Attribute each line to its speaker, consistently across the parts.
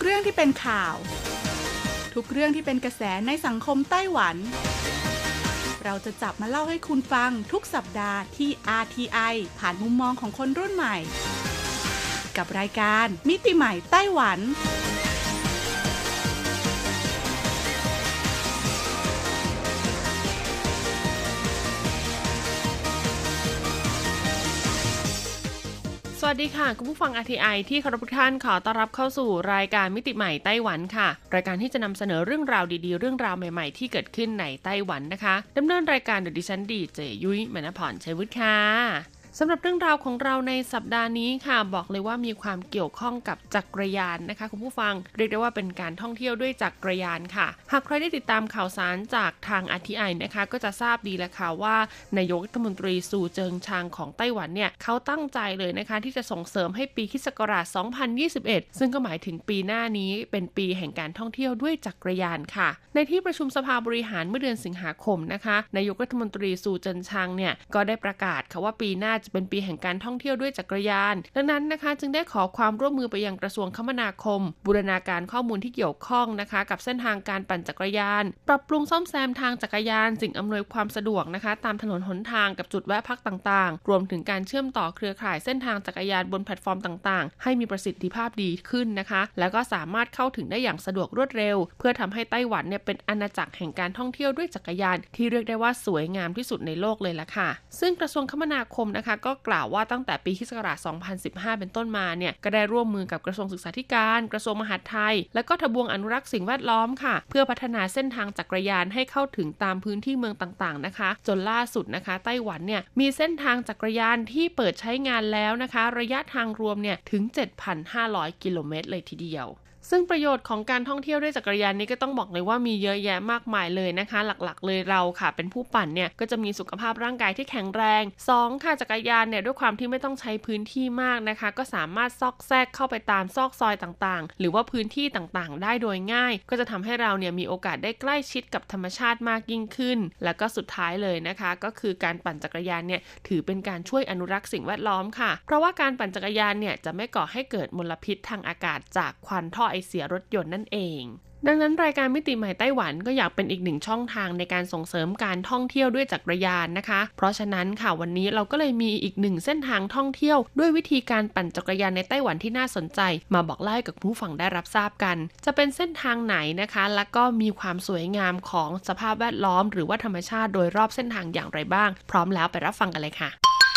Speaker 1: เรื่องที่เป็นข่าวทุกเรื่องที่เป็นกระแสในสังคมไต้หวันเราจะจับมาเล่าให้คุณฟังทุกสัปดาห์ที่ RTI ผ่านมุมมองของคนรุ่นใหม่กับรายการมิติใหม่ไต้หวัน
Speaker 2: สวัสดีค่ะคุณผู้ฟัง RTI ที่เคารพทุกท่านขอต้อนรับเข้าสู่รายการมิติใหม่ไต้หวันค่ะรายการที่จะนำเสนอเรื่องราวดีๆเรื่องราวใหม่ๆที่เกิดขึ้นในไต้หวันนะคะดำเนินรายการโดยดิฉันดีเจยุ้ยมณพรชัยวุฒิค่ะสำหรับเรื่องราวของเราในสัปดาห์นี้ค่ะบอกเลยว่ามีความเกี่ยวข้องกับจักรยานนะคะคุณผู้ฟังเรียกได้ว่าเป็นการท่องเที่ยวด้วยจักรยานค่ะหากใครได้ติดตามข่าวสารจากทาง RTI นะคะก็จะทราบดีแล้วค่ะว่านายกรัฐมนตรีซูเจิงชางของไต้หวันเนี่ยเขาตั้งใจเลยนะคะที่จะส่งเสริมให้ปีค.ศ. 2021ซึ่งก็หมายถึงปีหน้านี้เป็นปีแห่งการท่องเที่ยวด้วยจักรยานค่ะในที่ประชุมสภาบริหารเมื่อเดือนสิงหาคมนะคะนายกรัฐมนตรีซูเจิงชางเนี่ยก็ได้ประกาศค่ะว่าปีหน้าจะเป็นปีแห่งการท่องเที่ยวด้วยจักรยานดังนั้นนะคะจึงได้ขอความร่วมมือไปยังกระทรวงคมนาคมบูรณาการข้อมูลที่เกี่ยวข้องนะคะกับเส้นทางการปั่นจักรยานปรับปรุงซ่อมแซมทางจักรยานสิ่งอำนวยความสะดวกนะคะตามถนนหนทางกับจุดแวะพักต่างๆรวมถึงการเชื่อมต่อเครือข่ายเส้นทางจักรยานบนแพลตฟอร์มต่างๆให้มีประสิทธิภาพดีขึ้นนะคะแล้วก็สามารถเข้าถึงได้อย่างสะดวกรวดเร็วเพื่อทำให้ไต้หวันเนี่ยเป็นอาณาจักรแห่งการท่องเที่ยวด้วยจักรยานที่เรียกได้ว่าสวยงามที่สุดในโลกเลยล่ะค่ะซึ่งกระทรวงคมนาคมนะคะก็กล่าวว่าตั้งแต่ปีค.ศ. 2015เป็นต้นมาเนี่ยก็ได้ร่วมมือกับกระทรวงศึกษาธิการกระทรวงมหาดไทยและก็ทบวงอนุรักษ์สิ่งแวดล้อมค่ะเพื่อพัฒนาเส้นทางจักรยานให้เข้าถึงตามพื้นที่เมืองต่างๆนะคะจนล่าสุดนะคะไต้หวันเนี่ยมีเส้นทางจักรยานที่เปิดใช้งานแล้วนะคะระยะทางรวมเนี่ยถึง 7,500 กิโลเมตรเลยทีเดียวซึ่งประโยชน์ของการท่องเที่ยวด้วยจักรยานนี้ก็ต้องบอกเลยว่ามีเยอะแยะมากมายเลยนะคะหลักๆเลยเราค่ะเป็นผู้ปั่นเนี่ยก็จะมีสุขภาพร่างกายที่แข็งแรง2ค่ะจักรยานเนี่ยด้วยความที่ไม่ต้องใช้พื้นที่มากนะคะก็สามารถซอกแซกเข้าไปตามซอกซอยต่างๆหรือว่าพื้นที่ต่างๆได้โดยง่ายก็จะทำให้เราเนี่ยมีโอกาสได้ใกล้ชิดกับธรรมชาติมากยิ่งขึ้นแล้วก็สุดท้ายเลยนะคะก็คือการปั่นจักรยานเนี่ยถือเป็นการช่วยอนุรักษ์สิ่งแวดล้อมค่ะเพราะว่าการปั่นจักรยานเนี่ยจะไม่ก่อให้เกิดมลพิษทางอากาศจากควันท่อไอเสียรถยนต์นั่นเองดังนั้นรายการมิติใหม่ไต้หวันก็อยากเป็นอีกหนึ่งช่องทางในการส่งเสริมการท่องเที่ยวด้วยจักรยานนะคะเพราะฉะนั้นค่ะวันนี้เราก็เลยมีอีกหนึ่งเส้นทางท่องเที่ยวด้วยวิธีการปั่นจักรยานในไต้หวันที่น่าสนใจมาบอกเล่าให้กับผู้ฟังได้รับทราบกันจะเป็นเส้นทางไหนนะคะและก็มีความสวยงามของสภาพแวดล้อมหรือว่าธรรมชาติโดยรอบเส้นทางอย่างไรบ้างพร้อมแล้วไปรับฟังกันเลยค่ะ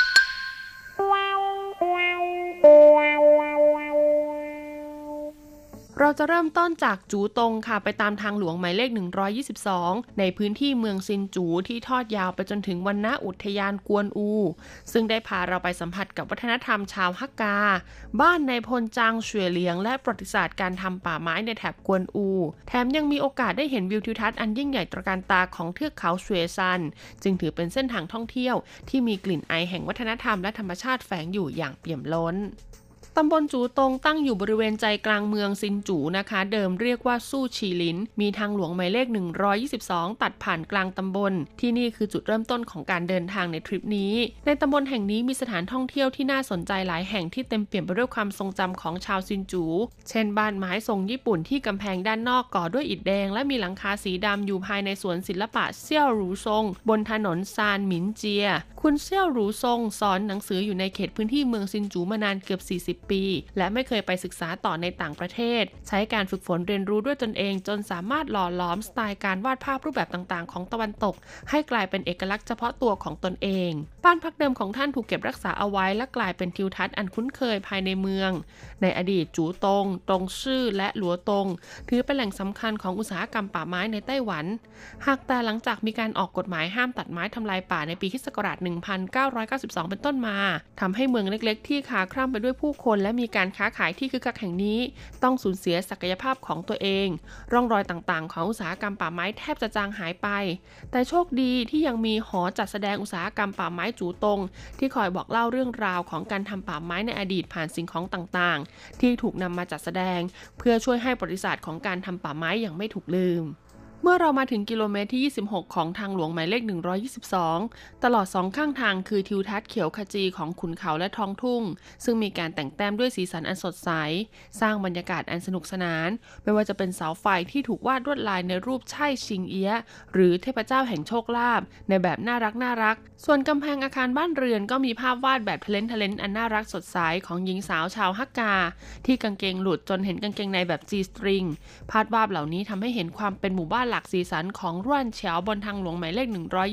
Speaker 2: เราจะเริ่มต้นจากจูตงค่ะไปตามทางหลวงหมายเลข122ในพื้นที่เมืองซินจูที่ทอดยาวไปจนถึงวรรณอุทยานกวนอูซึ่งได้พาเราไปสัมผัสกับวัฒนธรรมชาวฮักกาบ้านในพลจางเฉวยเลียงและประวัติศาสตร์การทำป่าไม้ในแถบกวนอูแถมยังมีโอกาสได้เห็นวิวทิวทัศน์อันยิ่งใหญ่ตระการตาของเทือกเขาเฉวยซันจึงถือเป็นเส้นทางท่องเที่ยวที่มีกลิ่นไอแห่งวัฒนธรรมและธรรมชาติแฝงอยู่อย่างเปี่ยมล้นตำบลจูตงตั้งอยู่บริเวณใจกลางเมืองซินจูนะคะเดิมเรียกว่าสู้ชีลินมีทางหลวงหมายเลข122ตัดผ่านกลางตำบลที่นี่คือจุดเริ่มต้นของการเดินทางในทริปนี้ในตำบลแห่งนี้มีสถานท่องเที่ยวที่น่าสนใจหลายแห่งที่เต็มเปี่ยมไปด้วยความทรงจำของชาวซินจูเช่นบ้านไม้ทรงญี่ปุ่นที่กำแพงด้านนอกก่อด้วยอิฐแดงและมีหลังคาสีดำอยู่ภายในสวนศิลปะเซี่ยวหรูซงบนถนนซานหมินเจียคุณเซี่ยวหรูซงสอนหนังสืออยู่ในเขตพื้นที่เมืองซินจูมานานเกือบ40ปีและไม่เคยไปศึกษาต่อในต่างประเทศใช้การฝึกฝนเรียนรู้ด้วยตนเองจนสามารถหล่อหลอมสไตล์การวาดภาพรูปแบบต่างๆของตะวันตกให้กลายเป็นเอกลักษณ์เฉพาะตัวของตนเองบ้านพักเดิมของท่านถูกเก็บรักษาเอาไว้และกลายเป็นทิวทัศน์อันคุ้นเคยภายในเมืองในอดีตจูตงตงซื่อและหลัวตงถือเป็นแหล่งสำคัญของอุตสาหกรรมป่าไม้ในไต้หวันหากแต่หลังจากมีการออกกฎหมายห้ามตัดไม้ทำลายป่าในปีค.ศ. 1992เป็นต้นมาทำให้เมืองเล็กๆที่คาคร่ำไปด้วยผู้คนและมีการค้าขายที่คึกคักแห่งนี้ต้องสูญเสียศักยภาพของตัวเองร่องรอยต่างๆของอุตสาหกรรมป่าไม้แทบจะจางหายไปแต่โชคดีที่ยังมีหอจัดแสดงอุตสาหกรรมป่าไม้จูตงที่คอยบอกเล่าเรื่องราวของการทำป่าไม้ในอดีตผ่านสิ่งของต่างๆที่ถูกนำมาจัดแสดงเพื่อช่วยให้ประวัติศาสตร์ของการทำป่าไม้อย่างไม่ถูกลืมเมื่อเรามาถึงกิโลเมตรที่26ของทางหลวงหมายเลข122ตลอด2ข้างทางคือทิวทัศน์เขียวขจีของขุนเขาและท้องทุ่งซึ่งมีการแต่งแต้มด้วยสีสันอันสดใสสร้างบรรยากาศอันสนุกสนานไม่ว่าจะเป็นเสาไฟที่ถูกวาดลวดลายในรูปไช่ชิงเอี้ยะหรือเทพเจ้าแห่งโชคลาภในแบบน่ารักส่วนกำแพงอาคารบ้านเรือนก็มีภาพวาดแบบทะเลนอันน่ารักสดใสของหญิงสาวชาวฮักกาที่กางเกงหลุดจนเห็นกางเกงในแบบ G-string ภาพวาดเหล่านี้ทำให้เห็นความเป็นหมู่บ้านหลักสีสันของร่วนเฉียวบนทางหลวงหมายเลข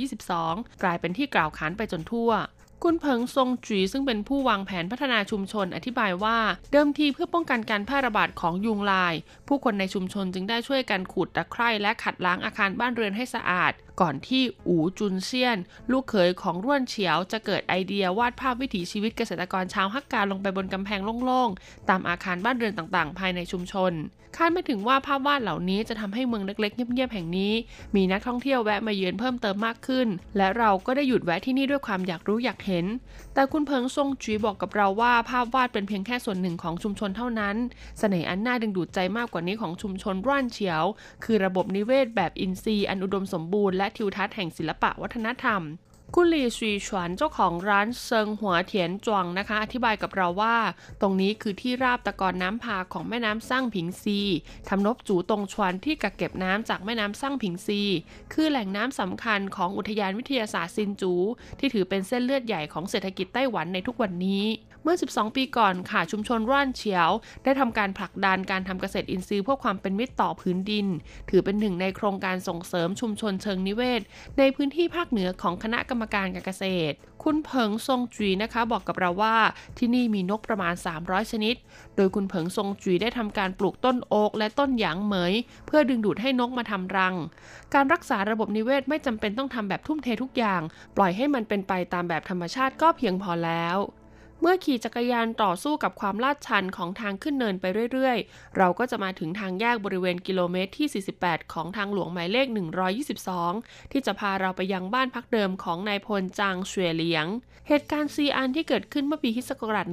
Speaker 2: 122กลายเป็นที่กล่าวขานไปจนทั่วคุณเผิงซงจุ๋ยซึ่งเป็นผู้วางแผนพัฒนาชุมชนอธิบายว่าเดิมทีเพื่อป้องกันการแพร่ระบาดของยุงลายผู้คนในชุมชนจึงได้ช่วยกันขูดตะไคร่และขัดล้างอาคารบ้านเรือนให้สะอาดก่อนที่อู่จุนเซียนลูกเขยของร่วนเฉียวจะเกิดไอเดียวาดภาพวิถีชีวิตเกษตรกรชาวฮักกาลงไปบนกำแพงโล่งๆตามอาคารบ้านเรือนต่างๆภายในชุมชนคาดไม่ถึงว่าภาพวาดเหล่านี้จะทำให้เมืองเล็กๆเงียบๆแห่งนี้มีนักท่องเที่ยวแวะมาเยือนเพิ่มเติมมากขึ้นและเราก็ได้หยุดแวะที่นี่ด้วยความอยากรู้อยากเห็นแต่คุณเพิงซงจุ๋ยบอกกับเราว่าภาพวาดเป็นเพียงแค่ส่วนหนึ่งของชุมชนเท่านั้นเสน่ห์อันน่าดึงดูดใจมากกว่านี้ของชุมชนร่วนเฉียวคือระบบนิเวศแบบอินทรีย์อันอุดมสมบูรณ์และทิวทัศน์แห่งศิลปะวัฒนธรรมคุณหลี่ซุยฉวนเจ้าของร้านเซิงหัวเถียนจวงนะคะอธิบายกับเราว่าตรงนี้คือที่ราบตะกอนน้ำพาของแม่น้ำซั่งผิงซีทำนบจูตงชวนที่กักเก็บน้ำจากแม่น้ำซั่งผิงซีคือแหล่งน้ำสำคัญของอุทยานวิทยาศาสตร์ซินจูที่ถือเป็นเส้นเลือดใหญ่ของเศรษฐกิจไต้หวันในทุกวันนี้เมื่อ12ปีก่อนค่ะชุมชนร่วนเฉียวได้ทำการผลักดันการทำเกษตรอินทรีย์เพื่อความเป็นมิตรต่อพื้นดินถือเป็นหนึ่งในโครงการส่งเสริมชุมชนเชิงนิเวศในพื้นที่ภาคเหนือของคณะกรรมการการเกษตรคุณเผิงซงจุ๋ยนะคะบอกกับเราว่าที่นี่มีนกประมาณ300ชนิดโดยคุณเผิงซงจุ๋ยได้ทำการปลูกต้นโอ๊กและต้นหยางเหมยเพื่อดึงดูดให้นกมาทำรังการรักษาระบบนิเวศไม่จำเป็นต้องทำแบบทุ่มเททุกอย่างปล่อยให้มันเป็นไปตามแบบธรรมชาติก็เพียงพอแล้วเมื่อขี่จักรยานต่อสู้กับความลาดชันของทางขึ้นเนินไปเรื่อยๆเราก็จะมาถึงทางแยกบริเวณกิโลเมตรที่48ของทางหลวงหมายเลข122ที่จะพาเราไปยังบ้านพักเดิมของนายพลจางเฉวยเหลียงเหตุการณ์ซีอันที่เกิดขึ้นเมื่อปีค.ศ.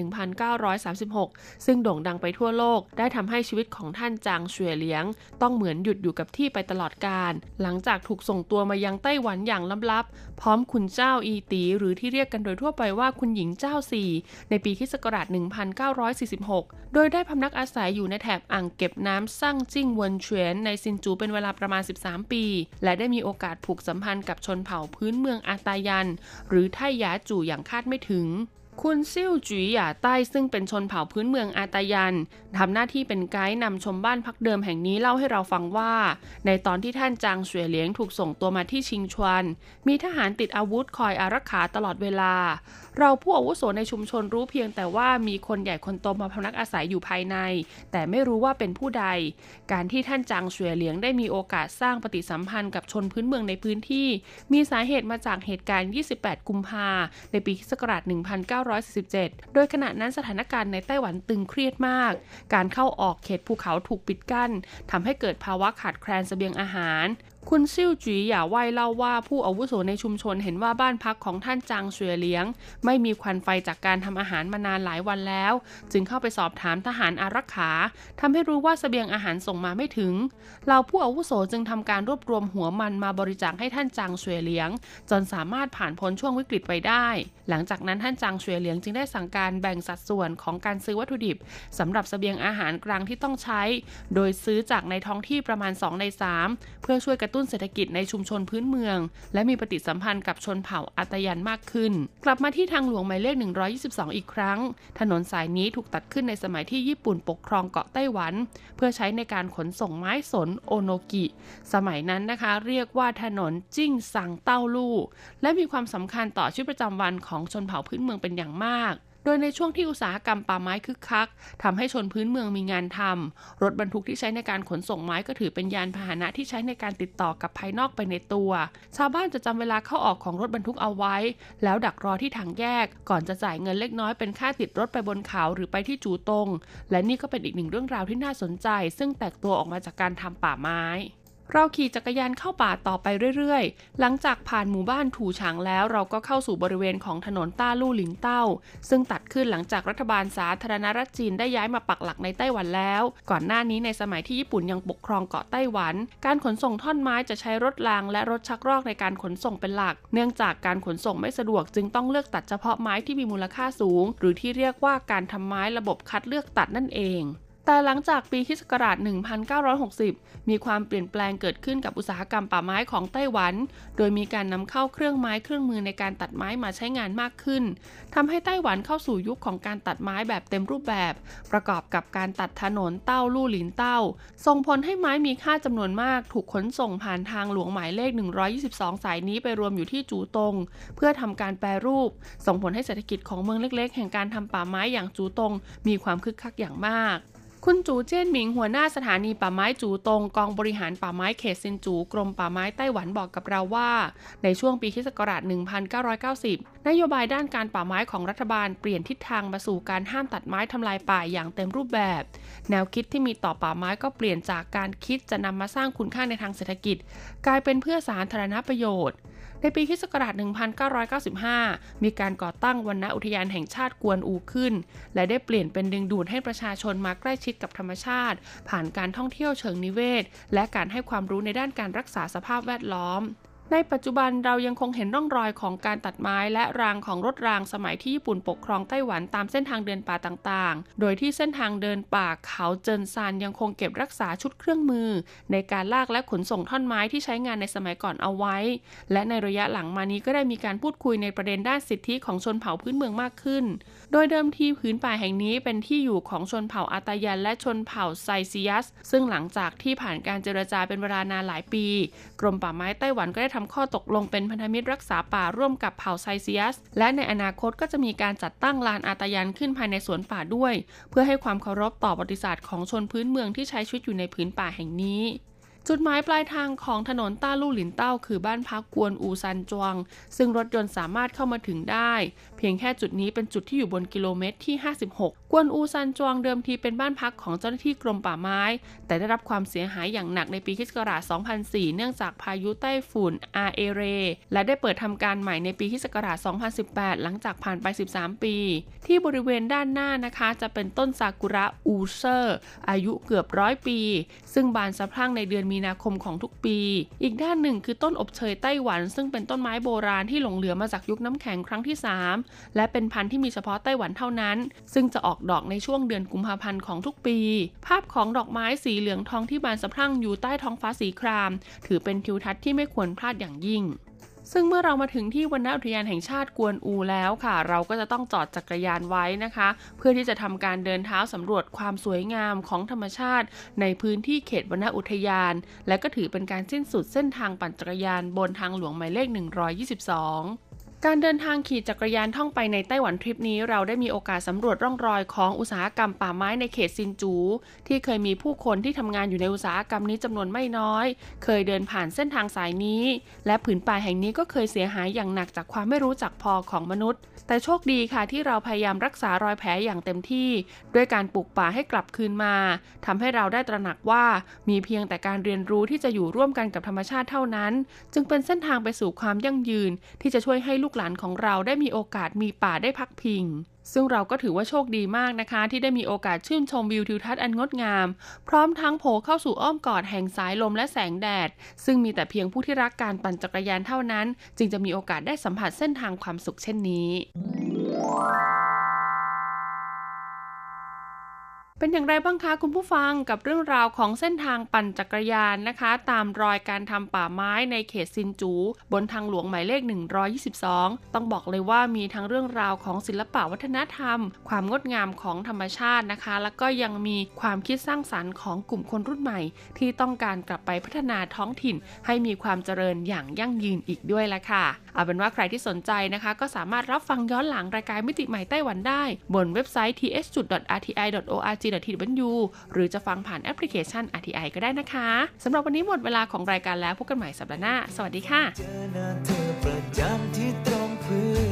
Speaker 2: 1936ซึ่งโด่งดังไปทั่วโลกได้ทำให้ชีวิตของท่านจางเฉวยเหลียงต้องเหมือนหยุดอยู่กับที่ไปตลอดกาลหลังจากถูกส่งตัวมายังไต้หวันอย่างลับๆพร้อมคุณเจ้าอีตีหรือที่เรียกกันโดยทั่วไปว่าคุณหญิงเจ้าสี่ในปีค.ศ. 1946โดยได้พำนักอาศัยอยู่ในแถบอ่างเก็บน้ำซั่งจิ้งเวินเฉวียนในซินจูเป็นเวลาประมาณ13ปีและได้มีโอกาสผูกสัมพันธ์กับชนเผ่าพื้นเมืองอาตายันหรือไทหยาจู่อย่างคาดไม่ถึงคุณซิ่วจุ๋ยหย่าใต้ซึ่งเป็นชนเผ่าพื้นเมืองอาตายันทำหน้าที่เป็นไกด์นำชมบ้านพักเดิมแห่งนี้เล่าให้เราฟังว่าในตอนที่ท่านจางเฉวยเหลียงถูกส่งตัวมาที่ชิงชวนมีทหารติดอาวุธคอยอารักขาตลอดเวลาเราผู้อาวุโสในชุมชนรู้เพียงแต่ว่ามีคนใหญ่คนโตมาพำนักอาศัยอยู่ภายในแต่ไม่รู้ว่าเป็นผู้ใดการที่ท่านจางเฉวยเหลียงได้มีโอกาสสร้างปฏิสัมพันธ์กับชนพื้นเมืองในพื้นที่มีสาเหตุมาจากเหตุการณ์28กุมภาพันธ์ในปีค.ศ. 1947โดยขณะนั้นสถานการณ์ในไต้หวันตึงเครียดมากการเข้าออกเขตภูเขาถูกปิดกั้นทำให้เกิดภาวะขาดแคลนเสบียงอาหารคุณซิ่วจุ๋ยหย่าไว่เล่าว่าผู้อาวุโสในชุมชนเห็นว่าบ้านพักของท่านจางเฉวยเหลียงไม่มีควันไฟจากการทำอาหารมานานหลายวันแล้วจึงเข้าไปสอบถามทหารอารักขาทำให้รู้ว่าเสบียงอาหารส่งมาไม่ถึงเหล่าผู้อาวุโสจึงทำการรวบรวมหัวมันมาบริจาคให้ท่านจางเฉวยเหลียงจนสามารถผ่านพ้นช่วงวิกฤตไปได้หลังจากนั้นท่านจางเฉวยเหลียงจึงได้สั่งการแบ่งสัดส่วนของการซื้อวัตถุดิบสำหรับเสบียงอาหารกลางที่ต้องใช้โดยซื้อจากในท้องที่ประมาณ2ใน3เพื่อช่วยกระตุ้นเศรษฐกิจในชุมชนพื้นเมืองและมีปฏิสัมพันธ์กับชนเผ่าอาตายันมากขึ้นกลับมาที่ทางหลวงหมายเลข122อีกครั้งถนนสายนี้ถูกตัดขึ้นในสมัยที่ญี่ปุ่นปกครองเกาะไต้หวันเพื่อใช้ในการขนส่งไม้สนโอโนกิสมัยนั้นนะคะเรียกว่าถนนจิ้งซังเต้าลู่และมีความสำคัญต่อชีวิตประจำวันของชนเผ่าพื้นเมืองเป็นอย่างมากโดยในช่วงที่อุตสาหกรรมป่าไม้คึกคักทำให้ชนพื้นเมืองมีงานทำรถบรรทุกที่ใช้ในการขนส่งไม้ก็ถือเป็นยานพาหนะที่ใช้ในการติดต่อกับภายนอกไปในตัวชาวบ้านจะจำเวลาเข้าออกของรถบรรทุกเอาไว้แล้วดักรอที่ทางแยกก่อนจะจ่ายเงินเล็กน้อยเป็นค่าติดรถไปบนเขาหรือไปที่จูตงและนี่ก็เป็นอีกหนึ่งเรื่องราวที่น่าสนใจซึ่งแตกตัวออกมาจากการทำป่าไม้เราขี่จักรยานเข้าป่าต่อไปเรื่อยๆหลังจากผ่านหมู่บ้านถูฉางแล้วเราก็เข้าสู่บริเวณของถนนต้าลู่หลินเต้าซึ่งตัดขึ้นหลังจากรัฐบาลสาธารณรัฐจีนได้ย้ายมาปักหลักในไต้หวันแล้วก่อนหน้านี้ในสมัยที่ญี่ปุ่นยังปกครองเกาะไต้หวันการขนส่งท่อนไม้จะใช้รถรางและรถชักรอกในการขนส่งเป็นหลักเนื่องจากการขนส่งไม่สะดวกจึงต้องเลือกตัดเฉพาะไม้ที่มีมูลค่าสูงหรือที่เรียกว่าการทำไม้ระบบคัดเลือกตัดนั่นเองแต่หลังจากปีค.ศ. 1960 มีความเปลี่ยนแปลงเกิดขึ้นกับอุตสาหกรรมป่าไม้ของไต้หวันโดยมีการนำเข้าเครื่องไม้เครื่องมือในการตัดไม้มาใช้งานมากขึ้นทำให้ไต้หวันเข้าสู่ยุคของการตัดไม้แบบเต็มรูปแบบประกอบกับการตัดถนนเต้าลู่หลินเต้าส่งผลให้ไม้มีค่าจำนวนมากถูกขนส่งผ่านทางหลวงหมายเลข122สายนี้ไปรวมอยู่ที่จูตงเพื่อทำการแปรรูปส่งผลให้เศรษฐกิจของเมืองเล็กๆแห่งการทำป่าไม้อย่างจูตงมีความคึกคักอย่างมากคุณจูเจี้ยนหมิงหัวหน้าสถานีป่าไม้จูตงกองบริหารป่าไม้เขตซินจูกรมป่าไม้ไต้หวันบอกกับเราว่าในช่วงปีค.ศ. 1990 นโยบายด้านการป่าไม้ของรัฐบาลเปลี่ยนทิศทางมาสู่การห้ามตัดไม้ทำลายป่าอย่างเต็มรูปแบบแนวคิดที่มีต่อป่าไม้ก็เปลี่ยนจากการคิดจะนำมาสร้างคุณค่าในทางเศรษฐกิจกลายเป็นเพื่อสาธารณประโยชน์ในปีค.ศ. 1995 มีการก่อตั้งวรรณอุทยานแห่งชาติกวนอูขึ้นและได้เปลี่ยนเป็นดึงดูดให้ประชาชนมาใกล้ชิดกับธรรมชาติผ่านการท่องเที่ยวเชิงนิเวศและการให้ความรู้ในด้านการรักษาสภาพแวดล้อมในปัจจุบันเรายังคงเห็นร่องรอยของการตัดไม้และรางของรถรางสมัยที่ญี่ปุ่นปกครองไต้หวันตามเส้นทางเดินป่าต่างๆโดยที่เส้นทางเดินป่าเขาเจินซานยังคงเก็บรักษาชุดเครื่องมือในการลากและขนส่งท่อนไม้ที่ใช้งานในสมัยก่อนเอาไว้และในระยะหลังมานี้ก็ได้มีการพูดคุยในประเด็นด้านสิทธิของชนเผ่าพื้นเมืองมากขึ้นโดยเดิมทีผืนป่าแห่งนี้เป็นที่อยู่ของชนเผ่าอาตายันและชนเผ่าไซซิยัสซึ่งหลังจากที่ผ่านการเจรจาเป็นเวลานานหลายปีกรมป่าไม้ไต้หวันก็ได้ทำข้อตกลงเป็นพันธมิตรรักษาป่าร่วมกับเผ่าไซซิยัสและในอนาคตก็จะมีการจัดตั้งลานอาตายันขึ้นภายในสวนป่าด้วยเพื่อให้ความเคารพต่อประวัติศาสตร์ของชนพื้นเมืองที่ใช้ชีวิตอยู่ในผืนป่าแห่งนี้จุดหมายปลายทางของถนนต้าลู่หลินเต้าคือบ้านพักกวนอูซันจวงซึ่งรถยนต์สามารถเข้ามาถึงได้เพียงแค่จุดนี้เป็นจุดที่อยู่บนกิโลเมตรที่56กวนอูซันจวงเดิมทีเป็นบ้านพักของเจ้าหน้าที่กรมป่าไม้แต่ได้รับความเสียหายอย่างหนักในปีค.ศ. 2004 เนื่องจากพายุไต้ฝุ่นอาเอเรและได้เปิดทำการใหม่ในปีค.ศ. 2018 หลังจากผ่านไป13ปีที่บริเวณด้านหน้านะคะจะเป็นต้นซากุระอูเซอร์อายุเกือบ100ปีซึ่งบานสะพรั่งในเดือนมีนาคมของทุกปีอีกด้านหนึ่งคือต้นอบเชยไต้หวันซึ่งเป็นต้นไม้โบราณที่หลงเหลือมาจากยุคน้ำแข็งครั้งที่3และเป็นพันธุ์ที่มีเฉพาะไต้หวันเท่านั้นซึ่งจะออกดอกในช่วงเดือนกุมภาพันธ์ของทุกปีภาพของดอกไม้สีเหลืองทองที่บานสะพรั่งอยู่ใต้ท้องฟ้าสีครามถือเป็นทิวทัศน์ที่ไม่ควรพลาดอย่างยิ่งซึ่งเมื่อเรามาถึงที่วรรณอุทยานแห่งชาติกวนอูแล้วค่ะเราก็จะต้องจอดจักรยานไว้นะคะเพื่อที่จะทำการเดินเท้าสำรวจความสวยงามของธรรมชาติในพื้นที่เขตวรรณอุทยานและก็ถือเป็นการสิ้นสุดเส้นทางปั่นจักรยานบนทางหลวงหมายเลข122การเดินทางขี่จักรยานท่องไปในไต้หวันทริปนี้เราได้มีโอกาสสำรวจร่องรอยของอุตสาหกรรมป่าไม้ในเขตซินจูที่เคยมีผู้คนที่ทำงานอยู่ในอุตสาหกรรมนี้จำนวนไม่น้อยเคยเดินผ่านเส้นทางสายนี้และผืนป่าแห่งนี้ก็เคยเสียหายอย่างหนักจากความไม่รู้จักพอของมนุษย์แต่โชคดีค่ะที่เราพยายามรักษารอยแผลอย่างเต็มที่ด้วยการปลูกป่าให้กลับคืนมาทำให้เราได้ตระหนักว่ามีเพียงแต่การเรียนรู้ที่จะอยู่ร่วมกันกับธรรมชาติเท่านั้นจึงเป็นเส้นทางไปสู่ความยั่งยืนที่จะช่วยให้ลูกหลานของเราได้มีโอกาสมีป่าได้พักพิงซึ่งเราก็ถือว่าโชคดีมากนะคะที่ได้มีโอกาสชื่นชมวิวทิวทัศน์อันงดงามพร้อมทั้งโผล่เข้าสู่อ้อมกอดแห่งสายลมและแสงแดดซึ่งมีแต่เพียงผู้ที่รักการปั่นจักรยานเท่านั้นจึงจะมีโอกาสได้สัมผัสเส้นทางความสุขเช่นนี้เป็นอย่างไรบ้างคะคุณผู้ฟังกับเรื่องราวของเส้นทางปั่นจักรยานนะคะตามรอยการทำป่าไม้ในเขตซินจูบนทางหลวงหมายเลข122ต้องบอกเลยว่ามีทั้งเรื่องราวของศิลปะวัฒนธรรมความงดงามของธรรมชาตินะคะแล้วก็ยังมีความคิดสร้างสรรค์ของกลุ่มคนรุ่นใหม่ที่ต้องการกลับไปพัฒนาท้องถิ่นให้มีความเจริญอย่างยั่งยืนอีกด้วยละค่ะเอาเป็นว่าใครที่สนใจนะคะก็สามารถรับฟังย้อนหลังรายการมิติใหม่ไต้หวันได้บนเว็บไซต์ th.rti.org.tw หรือจะฟังผ่านแอปพลิเคชัน RTI ก็ได้นะคะสำหรับวันนี้หมดเวลาของรายการแล้วพบกันใหม่สัปดาห์หน้าสวัสดีค่ะเจอหน้าเธอประจำที่ตรงพื้น